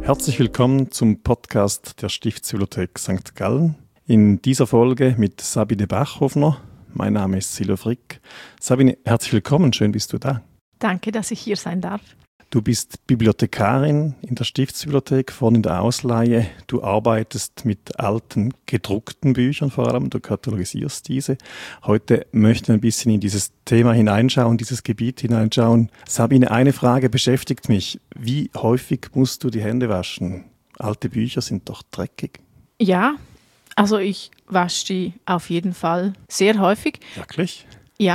Herzlich willkommen zum Podcast der Stiftsbibliothek St. Gallen. In dieser Folge mit Sabine Bachhofner. Mein Name ist Silvio Frick. Sabine, herzlich willkommen, schön bist du da. Danke, dass ich hier sein darf. Du bist Bibliothekarin in der Stiftsbibliothek, vorne in der Ausleihe. Du arbeitest mit alten, gedruckten Büchern vor allem, du katalogisierst diese. Heute möchten wir ein bisschen in dieses Thema hineinschauen, dieses Gebiet hineinschauen. Sabine, eine Frage beschäftigt mich. Wie häufig musst du die Hände waschen? Alte Bücher sind doch dreckig. Ja, also ich wasche die auf jeden Fall sehr häufig. Wirklich? Ja,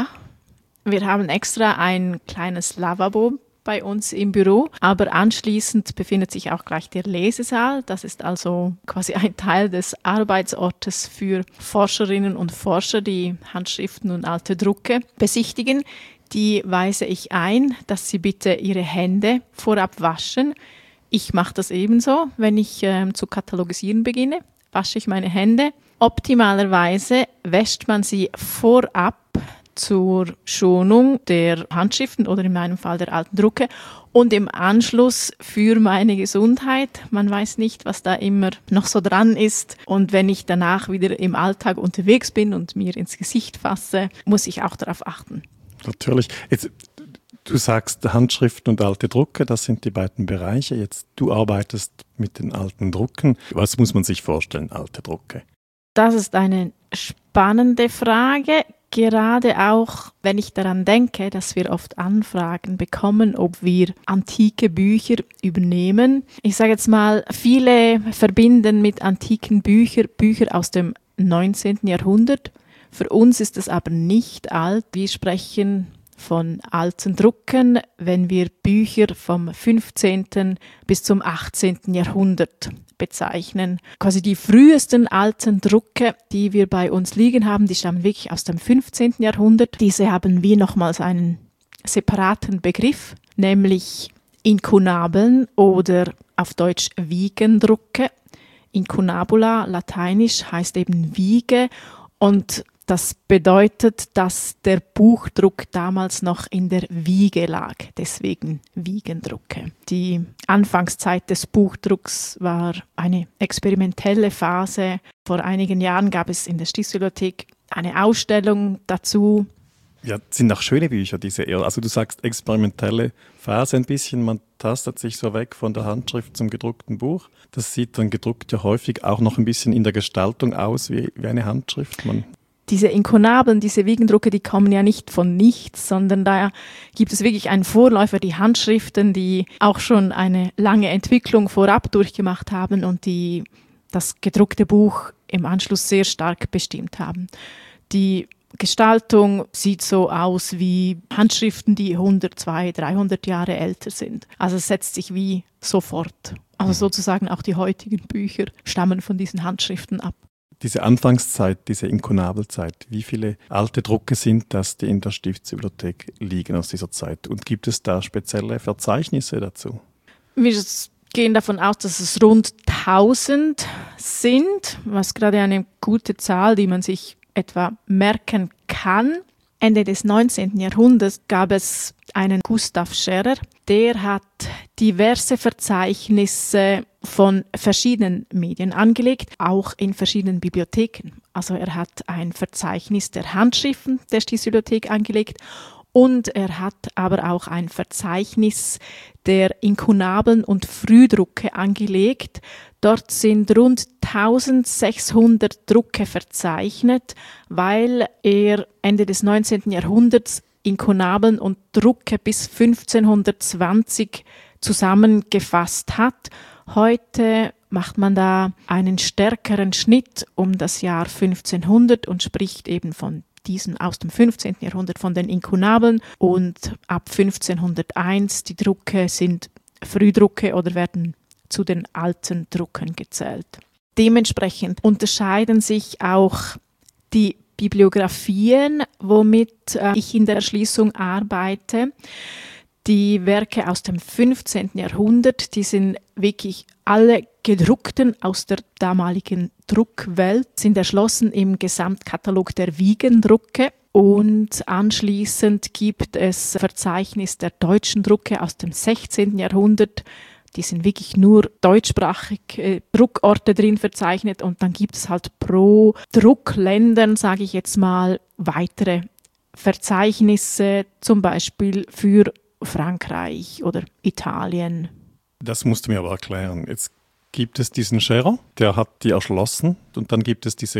wir haben extra ein kleines Lavabo bei uns im Büro, aber anschließend befindet sich auch gleich der Lesesaal. Das ist also quasi ein Teil des Arbeitsortes für Forscherinnen und Forscher, die Handschriften und alte Drucke besichtigen. Die weise ich ein, dass sie bitte ihre Hände vorab waschen. Ich mache das ebenso, wenn ich zu katalogisieren beginne, wasche ich meine Hände. Optimalerweise wäscht man sie vorab zur Schonung der Handschriften oder in meinem Fall der alten Drucke und im Anschluss für meine Gesundheit. Man weiß nicht, was da immer noch so dran ist. Und wenn ich danach wieder im Alltag unterwegs bin und mir ins Gesicht fasse, muss ich auch darauf achten. Natürlich. Jetzt, du sagst Handschriften und alte Drucke, das sind die beiden Bereiche. Jetzt, du arbeitest mit den alten Drucken. Was muss man sich vorstellen, alte Drucke? Das ist eine spannende Frage. Gerade auch, wenn ich daran denke, dass wir oft Anfragen bekommen, ob wir antike Bücher übernehmen. Ich sage jetzt mal, viele verbinden mit antiken Büchern Bücher aus dem 19. Jahrhundert. Für uns ist es aber nicht alt. Wir sprechen von alten Drucken, wenn wir Bücher vom 15. bis zum 18. Jahrhundert bezeichnen. Quasi die frühesten alten Drucke, die wir bei uns liegen haben, die stammen wirklich aus dem 15. Jahrhundert. Diese haben wir nochmals einen separaten Begriff, nämlich Inkunabeln oder auf Deutsch Wiegendrucke. Incunabula, lateinisch, heißt eben Wiege und das bedeutet, dass der Buchdruck damals noch in der Wiege lag, deswegen Wiegendrucke. Die Anfangszeit des Buchdrucks war eine experimentelle Phase. Vor einigen Jahren gab es in der Stiftsbibliothek eine Ausstellung dazu. Ja, sind auch schöne Bücher, diese eher. Also du sagst experimentelle Phase ein bisschen, man tastet sich so weg von der Handschrift zum gedruckten Buch. Das sieht dann gedruckt ja häufig auch noch ein bisschen in der Gestaltung aus wie eine Handschrift. Diese Inkunabeln, diese Wiegendrucke, die kommen ja nicht von nichts, sondern da gibt es wirklich einen Vorläufer, die Handschriften, die auch schon eine lange Entwicklung vorab durchgemacht haben und die das gedruckte Buch im Anschluss sehr stark bestimmt haben. Die Gestaltung sieht so aus wie Handschriften, die 100, 200, 300 Jahre älter sind. Also es setzt sich wie sofort. Also sozusagen auch die heutigen Bücher stammen von diesen Handschriften ab. Diese Anfangszeit, diese Inkunabelzeit, wie viele alte Drucke sind das, die in der Stiftsbibliothek liegen aus dieser Zeit? Und gibt es da spezielle Verzeichnisse dazu? Wir gehen davon aus, dass es rund 1000 sind, was gerade eine gute Zahl, die man sich etwa merken kann. Ende des 19. Jahrhunderts gab es einen Gustav Scherrer, der hat diverse Verzeichnisse von verschiedenen Medien angelegt, auch in verschiedenen Bibliotheken. Also er hat ein Verzeichnis der Handschriften der Stiftsbibliothek angelegt und er hat aber auch ein Verzeichnis der Inkunabeln und Frühdrucke angelegt. Dort sind rund 1600 Drucke verzeichnet, weil er Ende des 19. Jahrhunderts Inkunabeln und Drucke bis 1520 zusammengefasst hat. Heute macht man da einen stärkeren Schnitt um das Jahr 1500 und spricht eben von diesen aus dem 15. Jahrhundert, von den Inkunabeln. Und ab 1501 die Drucke sind Frühdrucke oder werden zu den alten Drucken gezählt. Dementsprechend unterscheiden sich auch die Bibliografien, womit ich in der Erschließung arbeite. Die Werke aus dem 15. Jahrhundert, die sind wirklich alle gedruckten aus der damaligen Druckwelt, sind erschlossen im Gesamtkatalog der Wiegendrucke. Und anschließend gibt es Verzeichnis der deutschen Drucke aus dem 16. Jahrhundert. die sind wirklich nur deutschsprachig Druckorte drin verzeichnet und dann gibt es halt pro Druckländern, sage ich jetzt mal, weitere Verzeichnisse, zum Beispiel für Frankreich oder Italien. Das musst du mir aber erklären. Jetzt gibt es diesen Scherer, der hat die erschlossen und dann gibt es diese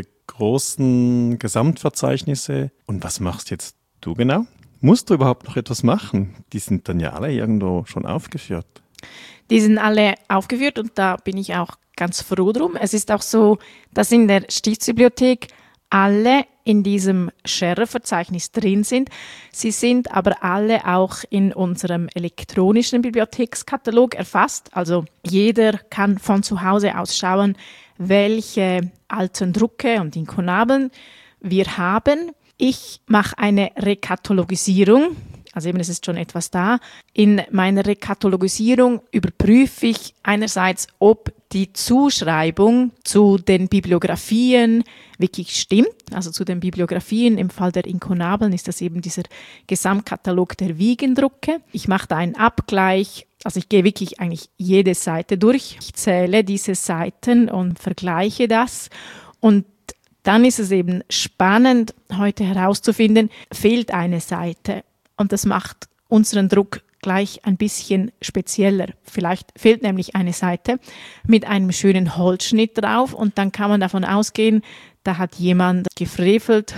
großen Gesamtverzeichnisse. Und was machst jetzt du genau? Musst du überhaupt noch etwas machen? Die sind dann ja alle irgendwo schon aufgeführt. Die sind alle aufgeführt und da bin ich auch ganz froh drum. Es ist auch so, dass in der Stiftsbibliothek alle in diesem Scherer-Verzeichnis drin sind. Sie sind aber alle auch in unserem elektronischen Bibliothekskatalog erfasst. Also jeder kann von zu Hause aus schauen, welche alten Drucke und Inkunabeln wir haben. Ich mache eine Rekatalogisierung. Also eben, es ist schon etwas da. In meiner Rekatalogisierung überprüfe ich einerseits, ob die Zuschreibung zu den Bibliografien wirklich stimmt. Also zu den Bibliografien im Fall der Inkunabeln ist das eben dieser Gesamtkatalog der Wiegendrucke. Ich mache da einen Abgleich. Also ich gehe wirklich eigentlich jede Seite durch. Ich zähle diese Seiten und vergleiche das. Und dann ist es eben spannend, heute herauszufinden, fehlt eine Seite. Und das macht unseren Druck gleich ein bisschen spezieller. Vielleicht fehlt nämlich eine Seite mit einem schönen Holzschnitt drauf und dann kann man davon ausgehen, da hat jemand gefrevelt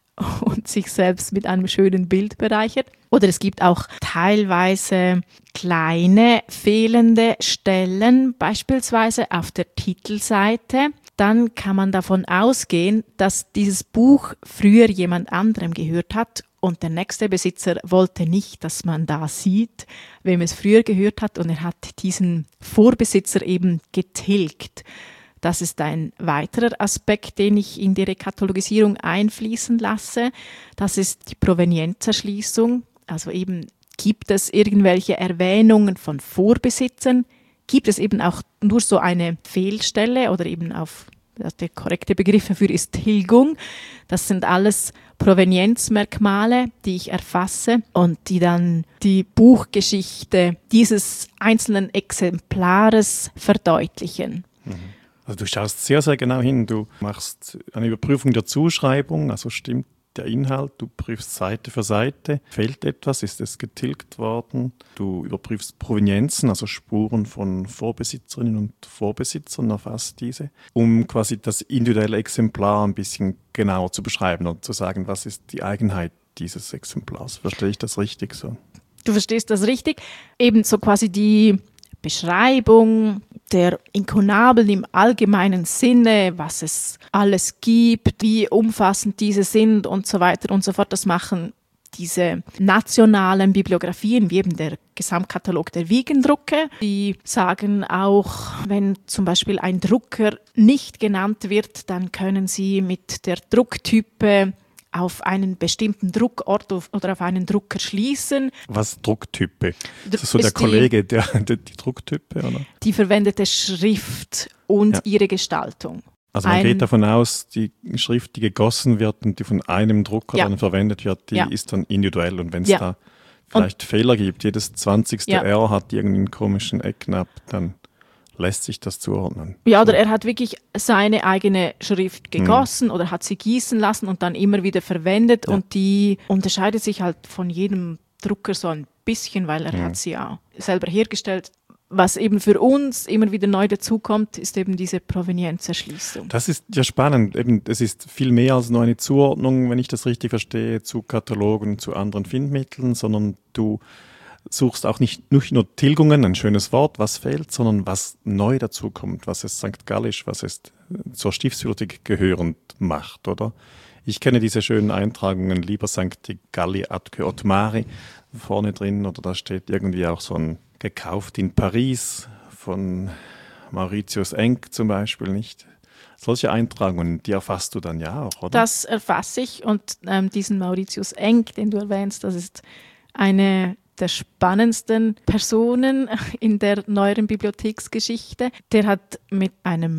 und sich selbst mit einem schönen Bild bereichert. Oder es gibt auch teilweise kleine fehlende Stellen, beispielsweise auf der Titelseite. Dann kann man davon ausgehen, dass dieses Buch früher jemand anderem gehört hat und der nächste Besitzer wollte nicht, dass man da sieht, wem es früher gehört hat und er hat diesen Vorbesitzer eben getilgt. Das ist ein weiterer Aspekt, den ich in die Rekatalogisierung einfließen lasse. Das ist die Provenienzerschließung. Also eben, gibt es irgendwelche Erwähnungen von Vorbesitzern? Gibt es eben auch nur so eine Fehlstelle oder eben der korrekte Begriff dafür ist Tilgung. Das sind alles Provenienzmerkmale, die ich erfasse und die dann die Buchgeschichte dieses einzelnen Exemplares verdeutlichen. Also du schaust sehr, sehr genau hin. Du machst eine Überprüfung der Zuschreibung, also stimmt der Inhalt, du prüfst Seite für Seite, fehlt etwas, ist es getilgt worden, du überprüfst Provenienzen, also Spuren von Vorbesitzerinnen und Vorbesitzern, erfasst diese, um quasi das individuelle Exemplar ein bisschen genauer zu beschreiben und zu sagen, was ist die Eigenheit dieses Exemplars. Verstehe ich das richtig so? Du verstehst das richtig. Ebenso quasi die Beschreibung der Inkunabeln im allgemeinen Sinne, was es alles gibt, wie umfassend diese sind und so weiter und so fort. Das machen diese nationalen Bibliografien, wie eben der Gesamtkatalog der Wiegendrucke. Die sagen auch, wenn zum Beispiel ein Drucker nicht genannt wird, dann können Sie mit der Drucktype auf einen bestimmten Druckort oder auf einen Drucker schließen. Was Drucktype? Das ist so der Kollege, die Drucktype, oder? Die verwendete Schrift und ihre Gestaltung. Also man geht davon aus, die Schrift, die gegossen wird und die von einem Drucker dann verwendet wird, die ist dann individuell. Und wenn es da vielleicht Fehler gibt, jedes 20. R hat irgendeinen komischen Ecknapp, dann lässt sich das zuordnen. Ja, oder er hat wirklich seine eigene Schrift gegossen oder hat sie gießen lassen und dann immer wieder verwendet und die unterscheidet sich halt von jedem Drucker so ein bisschen, weil er hat sie ja selber hergestellt. Was eben für uns immer wieder neu dazukommt, ist eben diese Provenienzerschließung. Das ist ja spannend. Eben, es ist viel mehr als nur eine Zuordnung, wenn ich das richtig verstehe, zu Katalogen, zu anderen Findmitteln, sondern du suchst auch nicht nur Tilgungen, ein schönes Wort, was fehlt, sondern was neu dazukommt, was es St. Gallisch, was es zur Stiftsbibliothek gehörend macht, oder? Ich kenne diese schönen Eintragungen, lieber St. Galli atque Ottmari, vorne drin, oder da steht irgendwie auch so ein gekauft in Paris von Mauritius Enck zum Beispiel, nicht? Solche Eintragungen, die erfasst du dann ja auch, oder? Das erfasse ich und diesen Mauritius Enck, den du erwähnst, das ist eine der spannendsten Personen in der neueren Bibliotheksgeschichte. Der hat mit einem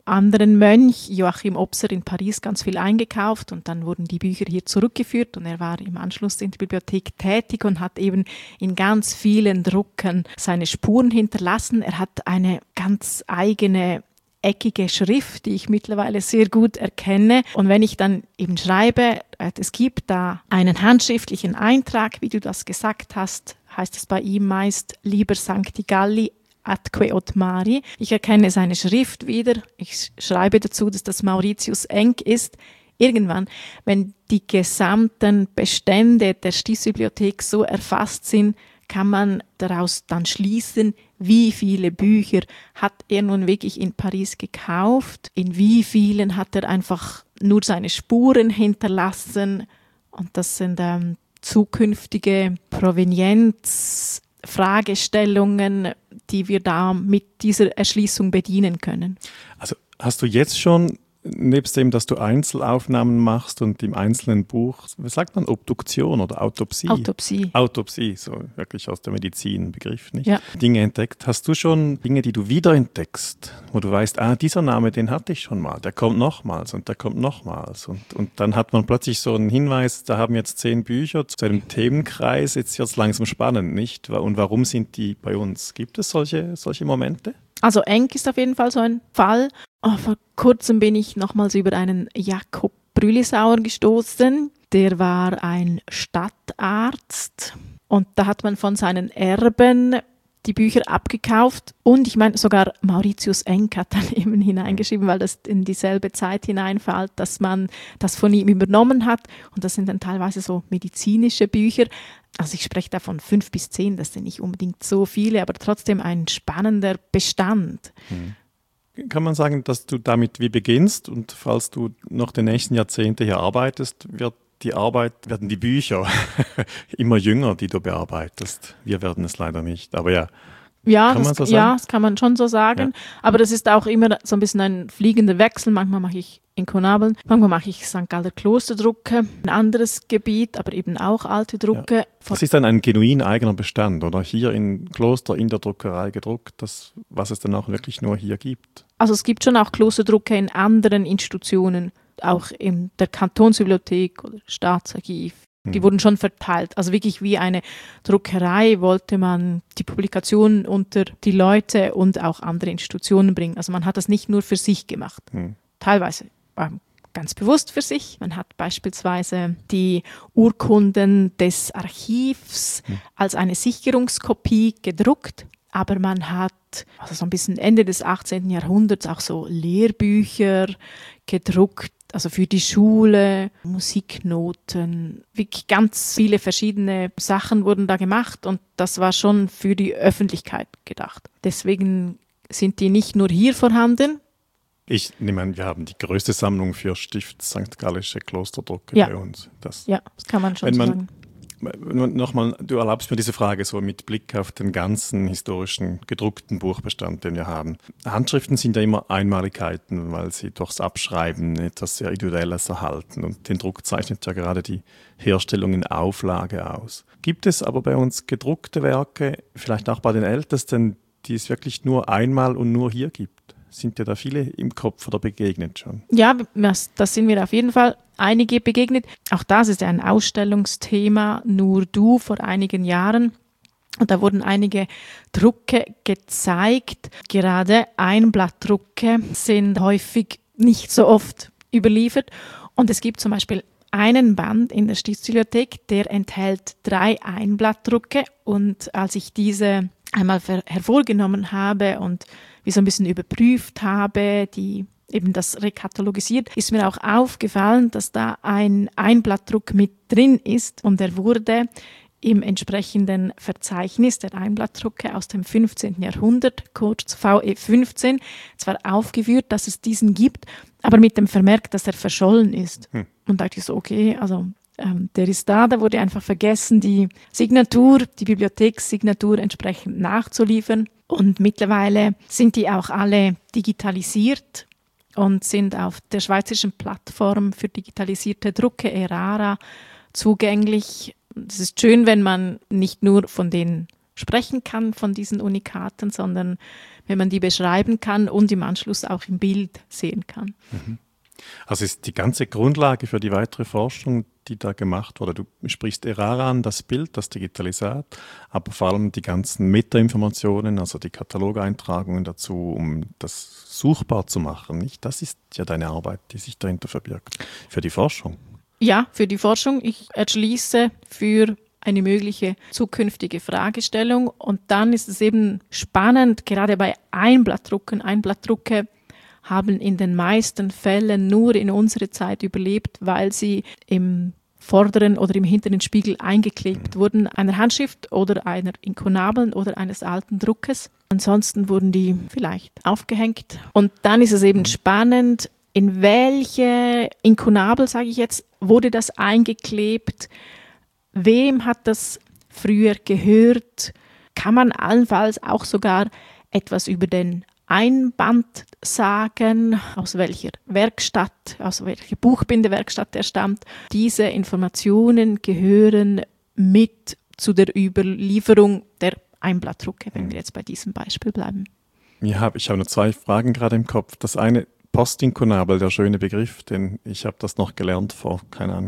anderen Mönch, Joachim Obser in Paris, ganz viel eingekauft und dann wurden die Bücher hier zurückgeführt und er war im Anschluss in der Bibliothek tätig und hat eben in ganz vielen Drucken seine Spuren hinterlassen. Er hat eine ganz eigene eckige Schrift, die ich mittlerweile sehr gut erkenne. Und wenn ich dann eben schreibe, es gibt da einen handschriftlichen Eintrag, wie du das gesagt hast, heißt es bei ihm meist Liber Sancti Galli atque aut mari. Ich erkenne seine Schrift wieder. Ich schreibe dazu, dass das Mauritius Enck ist. Irgendwann, wenn die gesamten Bestände der Stiftsbibliothek so erfasst sind, kann man daraus dann schließen, wie viele Bücher hat er nun wirklich in Paris gekauft, in wie vielen hat er einfach nur seine Spuren hinterlassen. Und das sind zukünftige Provenienzfragestellungen, die wir da mit dieser Erschließung bedienen können. Also hast du jetzt schon, nebst dem, dass du Einzelaufnahmen machst und im einzelnen Buch, was sagt man, Obduktion oder Autopsie? Autopsie, so wirklich aus der Medizin Begriff, nicht? Ja. Dinge entdeckt. Hast du schon Dinge, die du wiederentdeckst, wo du weißt, dieser Name, den hatte ich schon mal, der kommt nochmals und der kommt nochmals. Und dann hat man plötzlich so einen Hinweis, da haben jetzt 10 Bücher zu einem Themenkreis, jetzt wird es langsam spannend, nicht? Und warum sind die bei uns? Gibt es solche Momente? Also Enck ist auf jeden Fall so ein Fall. Vor kurzem bin ich nochmals über einen Jakob Brülisauer gestoßen. Der war ein Stadtarzt und da hat man von seinen Erben die Bücher abgekauft und ich meine sogar Mauritius Enck hat dann eben hineingeschrieben, weil das in dieselbe Zeit hineinfällt, dass man das von ihm übernommen hat und das sind dann teilweise so medizinische Bücher. Also ich spreche da von 5 bis 10, das sind nicht unbedingt so viele, aber trotzdem ein spannender Bestand. Kann man sagen, dass du damit wie beginnst und falls du noch die nächsten Jahrzehnte hier arbeitest, werden die Bücher immer jünger, die du bearbeitest. Wir werden es leider nicht, aber ja. Ja, das kann man schon so sagen. Ja. Aber das ist auch immer so ein bisschen ein fliegender Wechsel. Manchmal mache ich Inkunabeln, manchmal mache ich St. Galler Klosterdrucke, ein anderes Gebiet, aber eben auch alte Drucke. Ja. Das ist dann ein genuin eigener Bestand, oder? Hier im Kloster, in der Druckerei gedruckt, was es dann auch wirklich nur hier gibt. Also es gibt schon auch Klosterdrucke in anderen Institutionen, auch in der Kantonsbibliothek oder Staatsarchiv. Die wurden schon verteilt. Also wirklich wie eine Druckerei wollte man die Publikationen unter die Leute und auch andere Institutionen bringen. Also man hat das nicht nur für sich gemacht. Teilweise ganz bewusst für sich. Man hat beispielsweise die Urkunden des Archivs als eine Sicherungskopie gedruckt. Aber man hat also so ein bisschen Ende des 18. Jahrhunderts auch so Lehrbücher gedruckt, also für die Schule, Musiknoten, wirklich ganz viele verschiedene Sachen wurden da gemacht und das war schon für die Öffentlichkeit gedacht. Deswegen sind die nicht nur hier vorhanden. Ich nehme an, wir haben die größte Sammlung für Stift St. Gallische Klosterdrucke bei uns. Das kann man schon sagen. Nochmal, du erlaubst mir diese Frage so mit Blick auf den ganzen historischen gedruckten Buchbestand, den wir haben. Handschriften sind ja immer Einmaligkeiten, weil sie durchs Abschreiben etwas sehr Individuelles erhalten und den Druck zeichnet ja gerade die Herstellung in Auflage aus. Gibt es aber bei uns gedruckte Werke, vielleicht auch bei den Ältesten, die es wirklich nur einmal und nur hier gibt? Sind dir da viele im Kopf oder begegnet schon? Ja, das sind mir auf jeden Fall einige begegnet. Auch das ist ein Ausstellungsthema, Nur du, vor einigen Jahren. Und da wurden einige Drucke gezeigt. Gerade Einblattdrucke sind häufig nicht so oft überliefert. Und es gibt zum Beispiel einen Band in der Stiftsbibliothek, der enthält 3 Einblattdrucke. Und als ich diese einmal hervorgenommen habe und wie so ein bisschen überprüft habe, die eben das rekatalogisiert, ist mir auch aufgefallen, dass da ein Einblattdruck mit drin ist und er wurde im entsprechenden Verzeichnis der Einblattdrucke aus dem 15. Jahrhundert, kurz VE15, zwar aufgeführt, dass es diesen gibt, aber mit dem Vermerk, dass er verschollen ist. Und da dachte ich so, okay, also der ist da wurde einfach vergessen, die Signatur, die Bibliothekssignatur entsprechend nachzuliefern. Und mittlerweile sind die auch alle digitalisiert und sind auf der schweizerischen Plattform für digitalisierte Drucke, ERARA, zugänglich. Es ist schön, wenn man nicht nur von den sprechen kann von diesen Unikaten, sondern wenn man die beschreiben kann und im Anschluss auch im Bild sehen kann. Also ist die ganze Grundlage für die weitere Forschung, die da gemacht wurde. Du sprichst Errara an, das Bild, das Digitalisat, aber vor allem die ganzen Metainformationen, also die Katalogeintragungen dazu, um das suchbar zu machen. Nicht? Das ist ja deine Arbeit, die sich dahinter verbirgt. Für die Forschung. Ja, für die Forschung. Ich erschließe für eine mögliche zukünftige Fragestellung. Und dann ist es eben spannend, gerade bei Einblattdrucken. Einblattdrucke haben in den meisten Fällen nur in unserer Zeit überlebt, weil sie im vorderen oder im hinteren Spiegel eingeklebt wurden, einer Handschrift oder einer Inkunabeln oder eines alten Druckes. Ansonsten wurden die vielleicht aufgehängt. Und dann ist es eben spannend, in welche Inkunabel, sage ich jetzt, wurde das eingeklebt? Wem hat das früher gehört? Kann man allenfalls auch sogar etwas über den Einband sagen, aus welcher Werkstatt, aus welcher Buchbindewerkstatt er stammt. Diese Informationen gehören mit zu der Überlieferung der Einblattdrucke, wenn wir jetzt bei diesem Beispiel bleiben. Ja, ich habe nur 2 Fragen gerade im Kopf. Das eine, Postinkunabel, der schöne Begriff, denn ich habe das noch gelernt vor,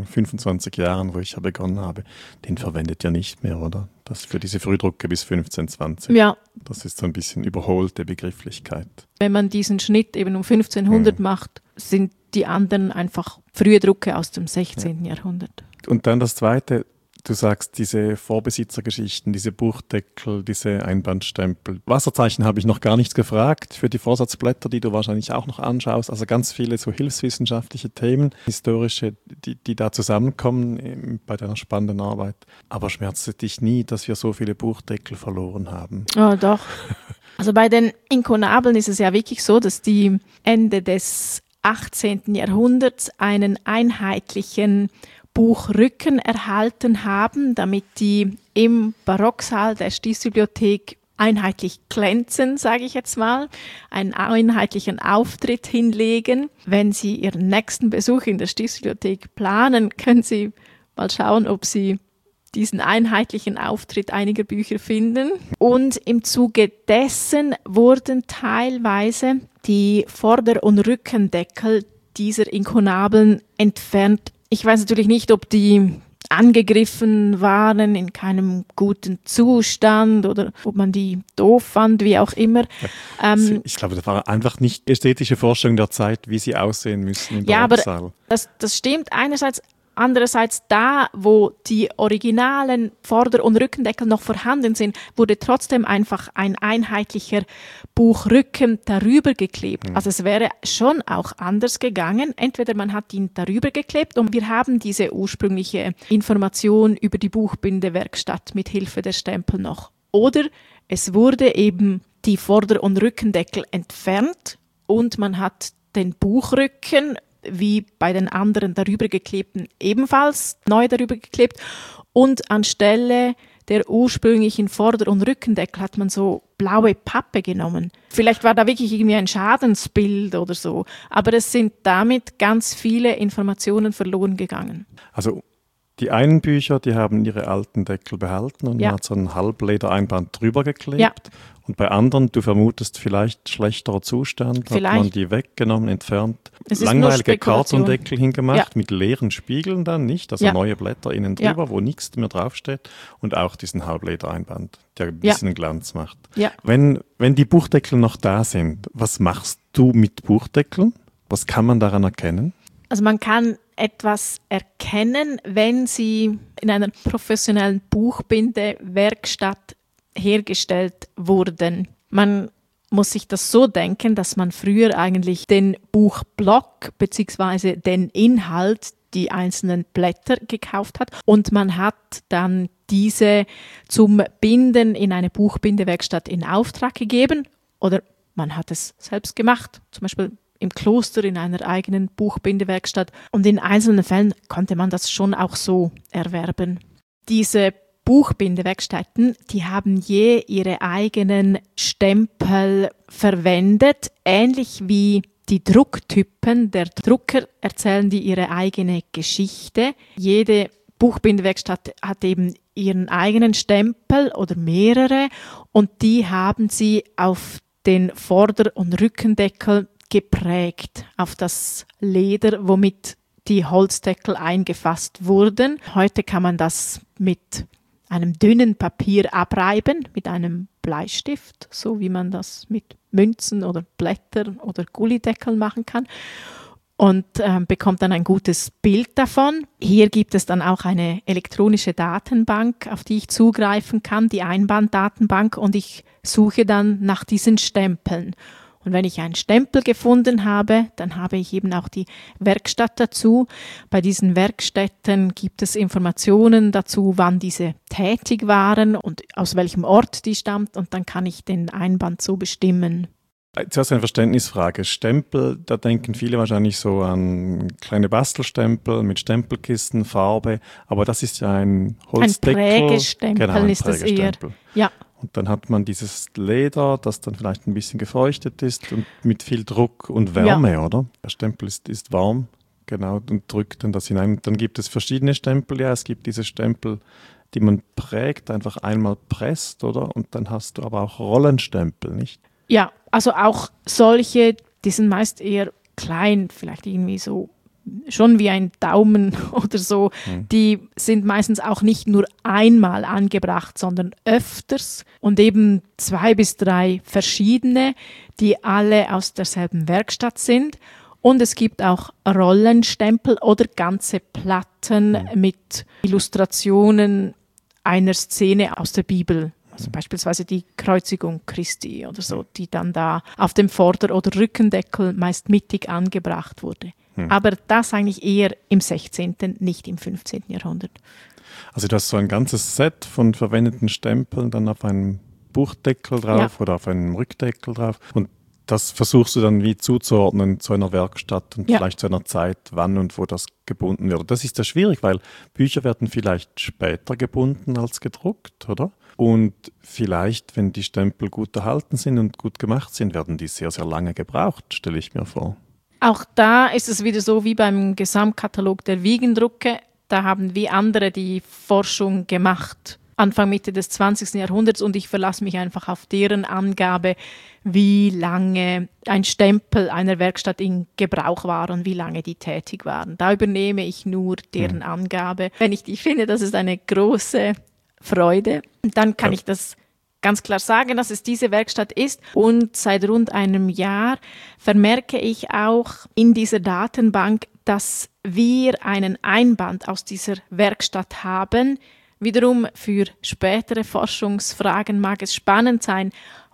25 Jahren, wo ich ja begonnen habe. Den verwendet ihr nicht mehr, oder? Das für diese Frühdrucke bis 1520. Ja. Das ist so ein bisschen überholte Begrifflichkeit. Wenn man diesen Schnitt eben um 1500 macht, sind die anderen einfach frühe Drucke aus dem 16. Jahrhundert. Und dann das Zweite, du sagst, diese Vorbesitzergeschichten, diese Buchdeckel, diese Einbandstempel. Wasserzeichen habe ich noch gar nichts gefragt für die Vorsatzblätter, die du wahrscheinlich auch noch anschaust. Also ganz viele so hilfswissenschaftliche Themen, historische, die da zusammenkommen bei deiner spannenden Arbeit. Aber schmerzt es dich nie, dass wir so viele Buchdeckel verloren haben? Oh, doch. Also bei den Inkunabeln ist es ja wirklich so, dass die Ende des 18. Jahrhunderts einen einheitlichen Buchrücken erhalten haben, damit die im Barocksaal der Stiftsbibliothek einheitlich glänzen, sage ich jetzt mal, einen einheitlichen Auftritt hinlegen. Wenn Sie Ihren nächsten Besuch in der Stiftsbibliothek planen, können Sie mal schauen, ob Sie diesen einheitlichen Auftritt einiger Bücher finden. Und im Zuge dessen wurden teilweise die Vorder- und Rückendeckel dieser Inkunabeln entfernt. Ich weiß natürlich nicht, ob die angegriffen waren, in keinem guten Zustand oder ob man die doof fand, wie auch immer. Ich glaube, das war einfach nicht ästhetische Forschung der Zeit, wie sie aussehen müssen im Barocksaal. Aber das stimmt einerseits. Andererseits da, wo die originalen Vorder- und Rückendeckel noch vorhanden sind, wurde trotzdem einfach ein einheitlicher Buchrücken darüber geklebt. Also es wäre schon auch anders gegangen. Entweder man hat ihn darüber geklebt und wir haben diese ursprüngliche Information über die Buchbindewerkstatt mit Hilfe der Stempel noch. Oder es wurde eben die Vorder- und Rückendeckel entfernt und man hat den Buchrücken wie bei den anderen darüber geklebten ebenfalls neu darüber geklebt und anstelle der ursprünglichen Vorder- und Rückendeckel hat man so blaue Pappe genommen. Vielleicht war da wirklich irgendwie ein Schadensbild oder so, aber es sind damit ganz viele Informationen verloren gegangen. Also die einen Bücher, die haben ihre alten Deckel behalten und man hat so ein Halbledereinband drüber geklebt. Ja. Und bei anderen, du vermutest vielleicht schlechterer Zustand, hat man die weggenommen, entfernt, langweilige Kartondeckel hingemacht mit leeren Spiegeln dann, nicht? Also neue Blätter innen drüber, wo nichts mehr draufsteht und auch diesen Halbledereinband, der ein bisschen Glanz macht. Ja. Wenn die Buchdeckel noch da sind, was machst du mit Buchdeckeln? Was kann man daran erkennen? Also man kann etwas erkennen, wenn sie in einer professionellen Buchbindewerkstatt hergestellt wurden. Man muss sich das so denken, dass man früher eigentlich den Buchblock bzw. den Inhalt, die einzelnen Blätter gekauft hat und man hat dann diese zum Binden in eine Buchbindewerkstatt in Auftrag gegeben oder man hat es selbst gemacht, zum Beispiel im Kloster in einer eigenen Buchbindewerkstatt und in einzelnen Fällen konnte man das schon auch so erwerben. Diese Buchbindewerkstätten, die haben je ihre eigenen Stempel verwendet, ähnlich wie die Drucktypen der Drucker erzählen die ihre eigene Geschichte. Jede Buchbindewerkstatt hat eben ihren eigenen Stempel oder mehrere und die haben sie auf den Vorder- und Rückendeckel geprägt, auf das Leder, womit die Holzdeckel eingefasst wurden. Heute kann man das mit einem dünnen Papier abreiben, mit einem Bleistift, so wie man das mit Münzen oder Blättern oder Gullideckeln machen kann. Und bekommt dann ein gutes Bild davon. Hier gibt es dann auch eine elektronische Datenbank, auf die ich zugreifen kann, die Einbanddatenbank, und ich suche dann nach diesen Stempeln. Und wenn ich einen Stempel gefunden habe, dann habe ich eben auch die Werkstatt dazu. Bei diesen Werkstätten gibt es Informationen dazu, wann diese tätig waren und aus welchem Ort die stammt, und dann kann ich den Einband so bestimmen. Zuerst eine Verständnisfrage. Stempel, da denken viele wahrscheinlich so an kleine Bastelstempel mit Stempelkisten, Farbe, aber das ist ja ein Holzdeckel. Ein Prägestempel, genau, ein ist das eher. Ja. Und dann hat man dieses Leder, das dann vielleicht ein bisschen gefeuchtet ist und mit viel Druck und Wärme, oder? Der Stempel ist warm, genau, und drückt dann das hinein. Und dann gibt es verschiedene Stempel, ja, es gibt diese Stempel, die man prägt, einfach einmal presst, oder? Und dann hast du aber auch Rollenstempel, nicht? Ja, also auch solche, die sind meist eher klein, vielleicht irgendwie so schon wie ein Daumen oder so. Die sind meistens auch nicht nur einmal angebracht, sondern öfters und eben 2 bis 3 verschiedene, die alle aus derselben Werkstatt sind. Und es gibt auch Rollenstempel oder ganze Platten mit Illustrationen einer Szene aus der Bibel. Also beispielsweise die Kreuzigung Christi oder so, die dann da auf dem Vorder- oder Rückendeckel meist mittig angebracht wurde. Aber das eigentlich eher im 16., nicht im 15. Jahrhundert. Also du hast so ein ganzes Set von verwendeten Stempeln dann auf einem Buchdeckel drauf oder auf einem Rückdeckel drauf. Und das versuchst du dann wie zuzuordnen zu einer Werkstatt und vielleicht zu einer Zeit, wann und wo das gebunden wird. Das ist ja schwierig, weil Bücher werden vielleicht später gebunden als gedruckt, oder? Und vielleicht, wenn die Stempel gut erhalten sind und gut gemacht sind, werden die sehr, sehr lange gebraucht, stelle ich mir vor. Auch da ist es wieder so wie beim Gesamtkatalog der Wiegendrucke. Da haben wie andere die Forschung gemacht, Anfang, Mitte des 20. Jahrhunderts, und ich verlasse mich einfach auf deren Angabe, wie lange ein Stempel einer Werkstatt in Gebrauch war und wie lange die tätig waren. Da übernehme ich nur deren Angabe. Wenn ich die finde, das ist eine große Freude. Und dann kann ich das ganz klar sagen, dass es diese Werkstatt ist. Und seit rund einem Jahr vermerke ich auch in dieser Datenbank, dass wir einen Einband aus dieser Werkstatt haben. Wiederum für spätere Forschungsfragen mag es spannend sein,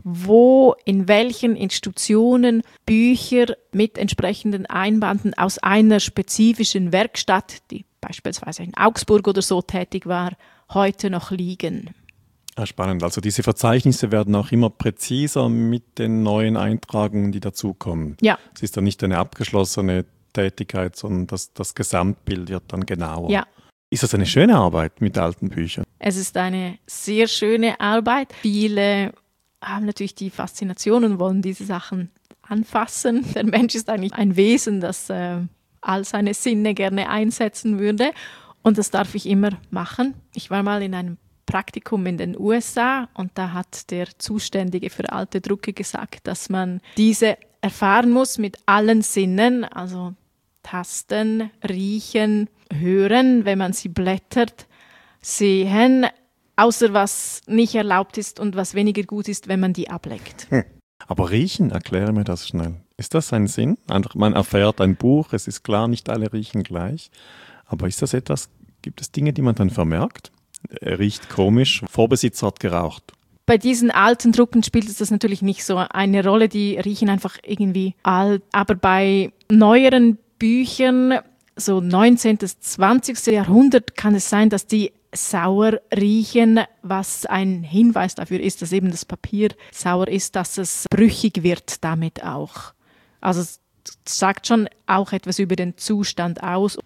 wo in welchen Institutionen Bücher mit entsprechenden Einbanden aus einer spezifischen Werkstatt, die beispielsweise in Augsburg oder so tätig war, heute noch liegen. Ah, spannend. Also diese Verzeichnisse werden auch immer präziser mit den neuen Eintragungen, die dazukommen. Ja. Es ist dann nicht eine abgeschlossene Tätigkeit, sondern das Gesamtbild wird dann genauer. Ja. Ist das eine schöne Arbeit mit alten Büchern? Es ist eine sehr schöne Arbeit. Viele haben natürlich die Faszination und wollen diese Sachen anfassen. Der Mensch ist eigentlich ein Wesen, das all seine Sinne gerne einsetzen würde. Und das darf ich immer machen. Ich war mal in einem Praktikum in den USA und da hat der Zuständige für alte Drucke gesagt, dass man diese erfahren muss mit allen Sinnen, also tasten, riechen, hören, wenn man sie blättert, sehen, außer was nicht erlaubt ist und was weniger gut ist, wenn man die ableckt. Aber riechen, erkläre mir das schnell. Ist das ein Sinn? Einfach, man erfährt ein Buch, es ist klar, nicht alle riechen gleich. Aber ist das etwas, gibt es Dinge, die man dann vermerkt? Er riecht komisch, Vorbesitzer hat geraucht. Bei diesen alten Drucken spielt es das natürlich nicht so eine Rolle, die riechen einfach irgendwie alt. Aber bei neueren Büchern, so 19. bis 20. Jahrhundert, kann es sein, dass die sauer riechen, was ein Hinweis dafür ist, dass eben das Papier sauer ist, dass es brüchig wird damit auch. Also es sagt schon auch etwas über den Zustand aus.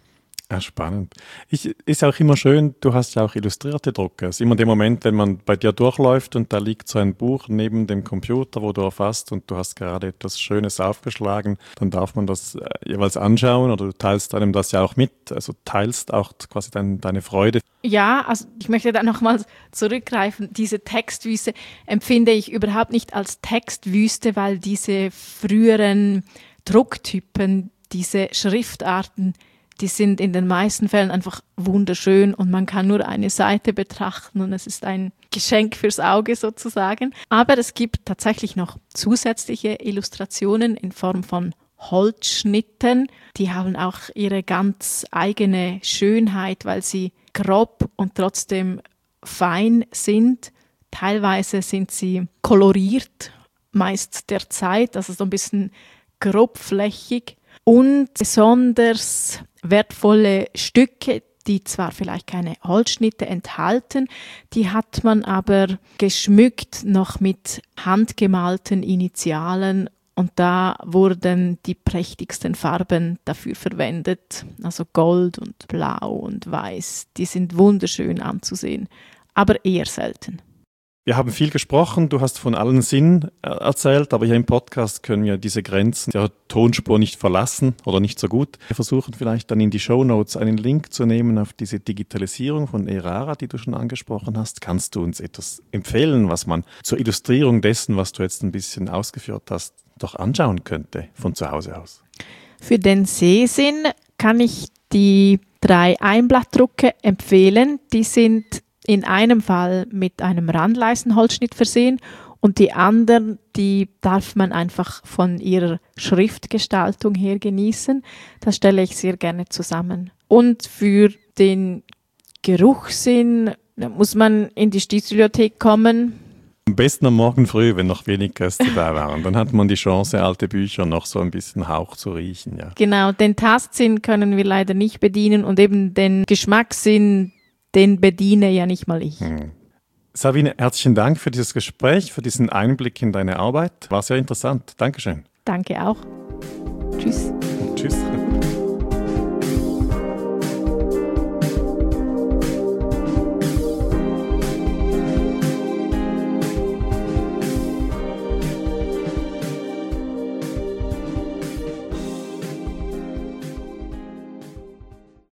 Ja, spannend. Ist auch immer schön, du hast ja auch illustrierte Drucke. Es ist immer der Moment, wenn man bei dir durchläuft und da liegt so ein Buch neben dem Computer, wo du erfasst und du hast gerade etwas Schönes aufgeschlagen, dann darf man das jeweils anschauen oder du teilst einem das ja auch mit, also teilst auch quasi deine Freude. Ja, also ich möchte da nochmals zurückgreifen. Diese Textwüste empfinde ich überhaupt nicht als Textwüste, weil diese früheren Drucktypen, diese Schriftarten, die sind in den meisten Fällen einfach wunderschön und man kann nur eine Seite betrachten und es ist ein Geschenk fürs Auge sozusagen. Aber es gibt tatsächlich noch zusätzliche Illustrationen in Form von Holzschnitten. Die haben auch ihre ganz eigene Schönheit, weil sie grob und trotzdem fein sind. Teilweise sind sie koloriert, meist der Zeit, also so ein bisschen grobflächig. Und besonders wertvolle Stücke, die zwar vielleicht keine Holzschnitte enthalten, die hat man aber geschmückt noch mit handgemalten Initialen und da wurden die prächtigsten Farben dafür verwendet, also Gold und Blau und Weiß. Die sind wunderschön anzusehen, aber eher selten. Wir haben viel gesprochen, du hast von allen Sinnen erzählt, aber hier im Podcast können wir diese Grenzen der Tonspur nicht verlassen oder nicht so gut. Wir versuchen vielleicht dann in die Shownotes einen Link zu nehmen auf diese Digitalisierung von Erara, die du schon angesprochen hast. Kannst du uns etwas empfehlen, was man zur Illustrierung dessen, was du jetzt ein bisschen ausgeführt hast, doch anschauen könnte von zu Hause aus? Für den Sehsinn kann ich die 3 Einblattdrucke empfehlen. Die sind in einem Fall mit einem Randleistenholzschnitt versehen und die anderen, die darf man einfach von ihrer Schriftgestaltung her genießen. Das stelle ich sehr gerne zusammen. Und für den Geruchssinn muss man in die Staatsbibliothek kommen. Am besten am Morgen früh, wenn noch wenig Gäste da waren. Dann hat man die Chance, alte Bücher noch so ein bisschen Hauch zu riechen. Ja. Genau, den Tastsinn können wir leider nicht bedienen und eben den Geschmackssinn, den bediene ja nicht mal ich. Sabine, herzlichen Dank für dieses Gespräch, für diesen Einblick in deine Arbeit. War sehr interessant. Dankeschön. Danke auch. Tschüss.